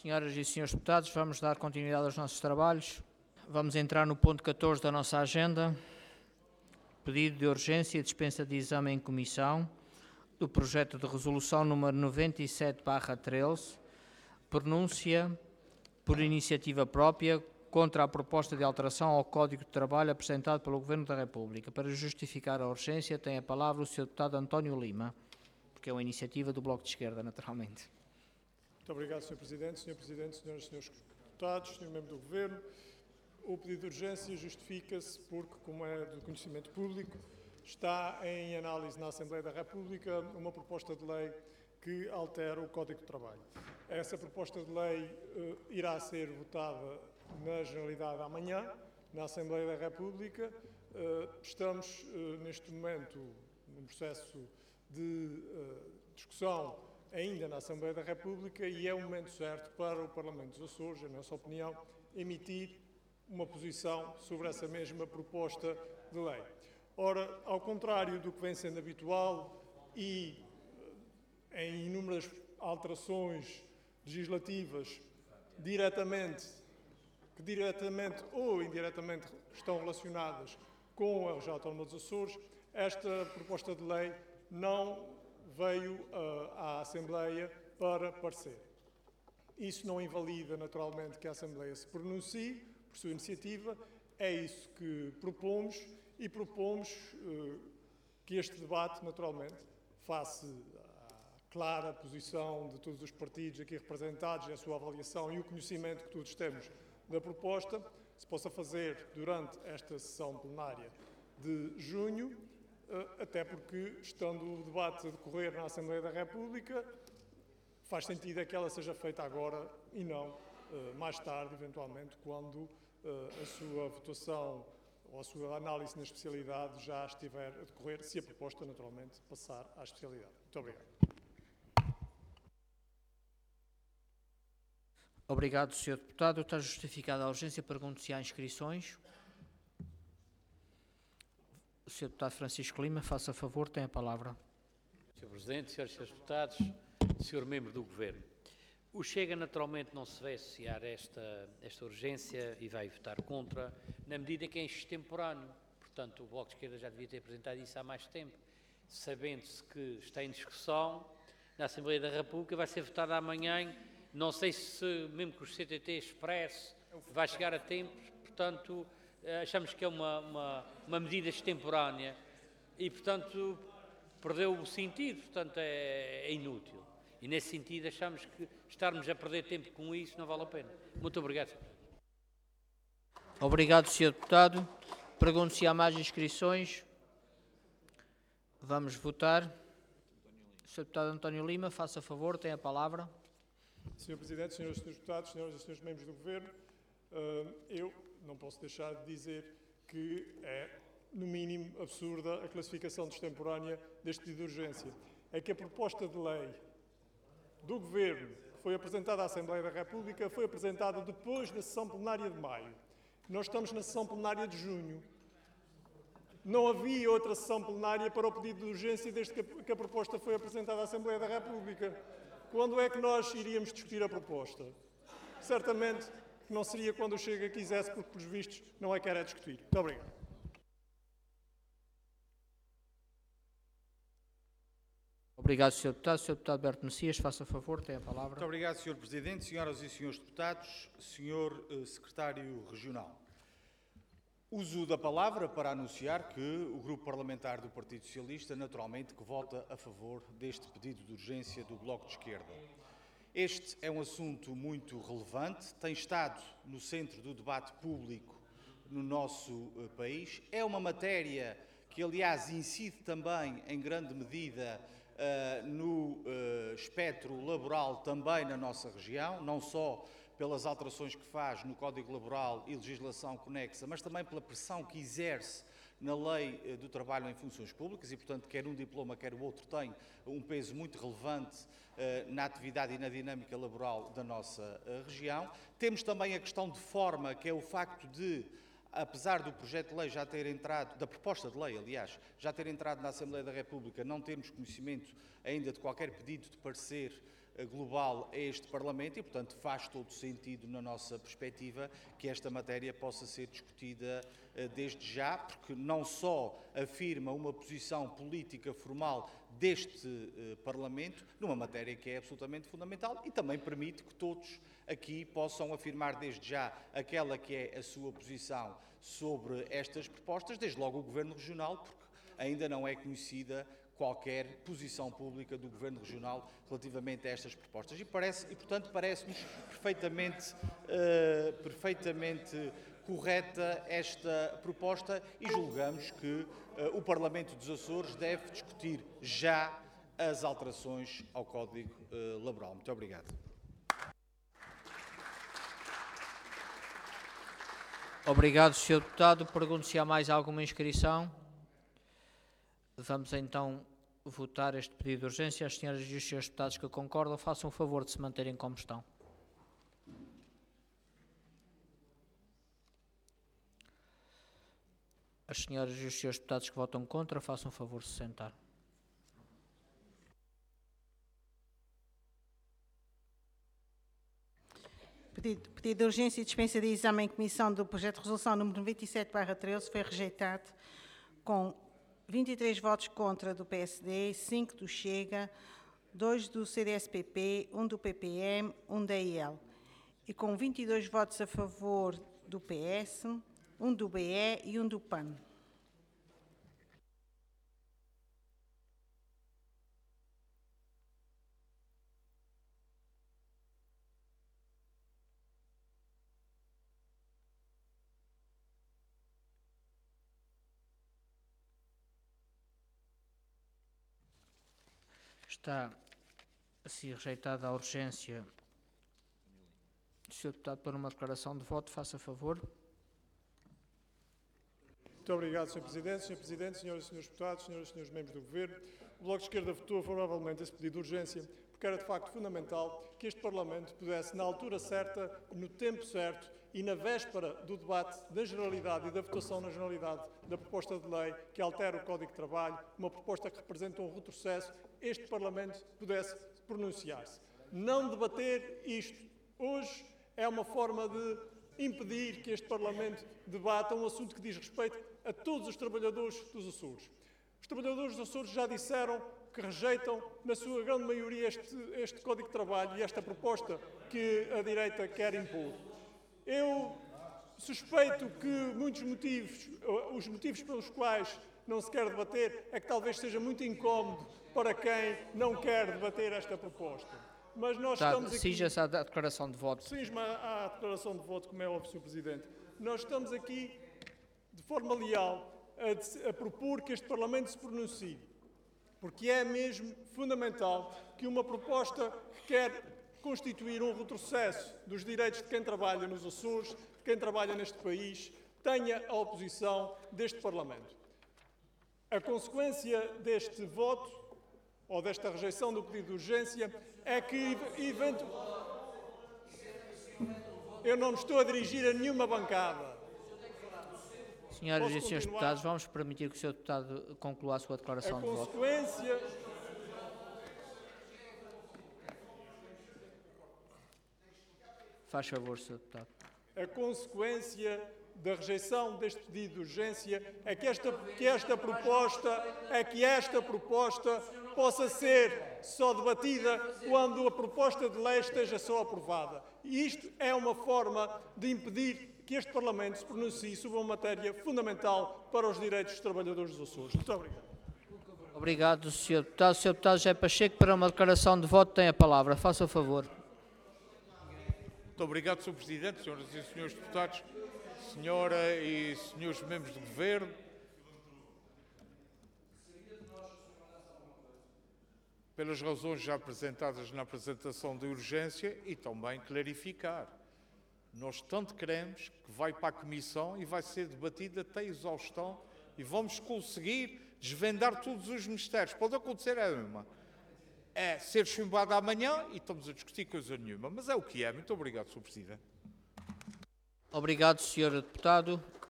Senhoras e senhores deputados, vamos dar continuidade aos nossos trabalhos. Vamos entrar no ponto 14 da nossa agenda. Pedido de urgência e dispensa de exame em comissão do projeto de resolução número 97/13, pronúncia por iniciativa própria contra a proposta de alteração ao Código de Trabalho apresentado pelo Governo da República. Para justificar a urgência, tem a palavra o Sr. Deputado António Lima, porque é uma iniciativa do Bloco de Esquerda, naturalmente. Muito obrigado, Sr. Presidente. Sr. Presidente, senhoras e senhores deputados, Sr. Membro do Governo, o pedido de urgência justifica-se porque, como é do conhecimento público, está em análise na Assembleia da República uma proposta de lei que altera o Código de Trabalho. Essa proposta de lei irá ser votada na Generalidade amanhã, na Assembleia da República. Estamos, neste momento, num processo de discussão ainda na Assembleia da República e é o momento certo para o Parlamento dos Açores, na nossa opinião, emitir uma posição sobre essa mesma proposta de lei. Ora, ao contrário do que vem sendo habitual e em inúmeras alterações legislativas que diretamente ou indiretamente estão relacionadas com a região autónoma dos Açores, esta proposta de lei não veio à Assembleia para parecer. Isso não invalida, naturalmente, que a Assembleia se pronuncie por sua iniciativa. É isso que propomos e propomos que este debate, naturalmente, face à clara posição de todos os partidos aqui representados, a sua avaliação e o conhecimento que todos temos da proposta, se possa fazer durante esta sessão plenária de junho, até porque, estando o debate a decorrer na Assembleia da República, faz sentido é que ela seja feita agora e não mais tarde, eventualmente, quando a sua votação ou a sua análise na especialidade já estiver a decorrer, se a proposta, naturalmente, passar à especialidade. Muito obrigado. Obrigado, Sr. Deputado. Está justificada a urgência. Pergunto se há inscrições. O Sr. Deputado Francisco Lima, faça favor, tem a palavra. Sr. Presidente, Srs. e Srs. Deputados, Sr. Membro do Governo, o Chega naturalmente não se vai associar a esta urgência e vai votar contra, na medida que é extemporâneo. Portanto, o Bloco de Esquerda já devia ter apresentado isso há mais tempo, sabendo-se que está em discussão na Assembleia da República, vai ser votada amanhã. Não sei se, mesmo que o CTT expresse, vai chegar a tempo, portanto, achamos que é uma medida extemporânea e, portanto, perdeu o sentido, portanto, é inútil. E, nesse sentido, achamos que estarmos a perder tempo com isso não vale a pena. Muito obrigado, Sr. Presidente. Obrigado, Sr. Deputado. Pergunto se há mais inscrições. Vamos votar. Sr. Deputado António Lima, faça favor, tem a palavra. Sr. Presidente, Srs. e Srs. Deputados, Senhoras e Senhores Membros do Governo, eu não posso deixar de dizer que é, no mínimo, absurda a classificação de extemporânea deste pedido de urgência. É que a proposta de lei do Governo, que foi apresentada à Assembleia da República, foi apresentada depois da sessão plenária de maio. Nós estamos na sessão plenária de junho. Não havia outra sessão plenária para o pedido de urgência desde que a proposta foi apresentada à Assembleia da República. Quando é que nós iríamos discutir a proposta? Certamente que não seria quando o Chega quisesse, porque, pelos vistos, não é que era discutir. Muito obrigado. Obrigado, Sr. Deputado. Sr. Deputado Berto Messias, faça favor, tem a palavra. Muito obrigado, Sr. Presidente, Senhoras e Senhores Deputados, Sr. Secretário Regional. Uso da palavra para anunciar que o Grupo Parlamentar do Partido Socialista, naturalmente, que vota a favor deste pedido de urgência do Bloco de Esquerda. Este é um assunto muito relevante, tem estado no centro do debate público no nosso país. É uma matéria que, aliás, incide também, em grande medida, no espectro laboral também na nossa região, não só pelas alterações que faz no Código Laboral e legislação conexa, mas também pela pressão que exerce na Lei do Trabalho em Funções Públicas e, portanto, quer um diploma, quer o outro tem um peso muito relevante na atividade e na dinâmica laboral da nossa região. Temos também a questão de forma, que é o facto de, apesar do projeto de lei já ter entrado, da proposta de lei, aliás, já ter entrado na Assembleia da República, não termos conhecimento ainda de qualquer pedido de parecer global a este Parlamento e, portanto, faz todo sentido, na nossa perspectiva, que esta matéria possa ser discutida desde já, porque não só afirma uma posição política formal deste Parlamento, numa matéria que é absolutamente fundamental, e também permite que todos aqui possam afirmar desde já aquela que é a sua posição sobre estas propostas, desde logo o Governo Regional, porque ainda não é conhecida qualquer posição pública do Governo Regional relativamente a estas propostas. E, portanto, parece-nos perfeitamente correta esta proposta e julgamos que o Parlamento dos Açores deve discutir já as alterações ao Código Laboral. Muito obrigado. Obrigado, Sr. Deputado. Pergunto se há mais alguma inscrição. Vamos então votar este pedido de urgência. As senhoras e os senhores deputados que concordam, façam o favor de se manterem como estão. As senhoras e os senhores deputados que votam contra, façam o favor de se sentar. Pedido de urgência e dispensa de exame em comissão do projeto de resolução número 97/13 foi rejeitado com 23 votos contra do PSD, 5 do Chega, 2 do CDS-PP, 1 do PPM, 1 da IEL. E com 22 votos a favor do PS, 1 do BE e 1 do PAN. Está assim rejeitada a urgência. Sr. Deputado, para uma declaração de voto, faça favor. Muito obrigado, Sr. Presidente. Sr. Presidente, senhoras e senhores deputados, senhoras e senhores membros do Governo, o Bloco de Esquerda votou favoravelmente esse pedido de urgência, porque era de facto fundamental que este Parlamento pudesse, na altura certa, no tempo certo e na véspera do debate da generalidade e da votação na generalidade da proposta de lei que altera o Código de Trabalho, uma proposta que representa um retrocesso, este Parlamento pudesse pronunciar-se. Não debater isto hoje é uma forma de impedir que este Parlamento debata um assunto que diz respeito a todos os trabalhadores dos Açores. Os trabalhadores dos Açores já disseram que rejeitam, na sua grande maioria, este Código de Trabalho e esta proposta que a direita quer impor. Eu suspeito que muitos motivos, os motivos pelos quais não se quer debater, é que talvez seja muito incómodo para quem não quer debater esta proposta. Mas nós estamos aqui... Exija-se à declaração de voto. Exige-me à declaração de voto, como é óbvio, Sr. Presidente. Nós estamos aqui, de forma leal, a propor que este Parlamento se pronuncie, porque é mesmo fundamental que uma proposta que quer constituir um retrocesso dos direitos de quem trabalha nos Açores, de quem trabalha neste país, tenha a oposição deste Parlamento. A consequência deste voto, ou desta rejeição do pedido de urgência, é que, eu não me estou a dirigir a nenhuma bancada. Senhoras e senhores deputados, vamos permitir que o Sr. Deputado conclua a sua declaração de voto. Faz favor, Sr. Deputado. A consequência da rejeição deste pedido de urgência é que esta proposta possa ser só debatida quando a proposta de lei esteja só aprovada. E isto é uma forma de impedir que este Parlamento se pronuncie sobre uma matéria fundamental para os direitos dos trabalhadores dos Açores. Muito obrigado. Obrigado, Sr. Deputado. Sr. Deputado José Pacheco, para uma declaração de voto, tem a palavra. Faça favor. Muito obrigado, Sr. Presidente, senhoras e senhores deputados, senhora e senhores membros do Governo. Pelas razões já apresentadas na apresentação da urgência e também clarificar. Nós tanto queremos que vai para a Comissão e vai ser debatida até exaustão e vamos conseguir desvendar todos os mistérios. Pode acontecer é ser chumbado amanhã e estamos a discutir coisa nenhuma, mas é o que é. Muito obrigado, Sr. Presidente. Obrigado, Sr. Deputado.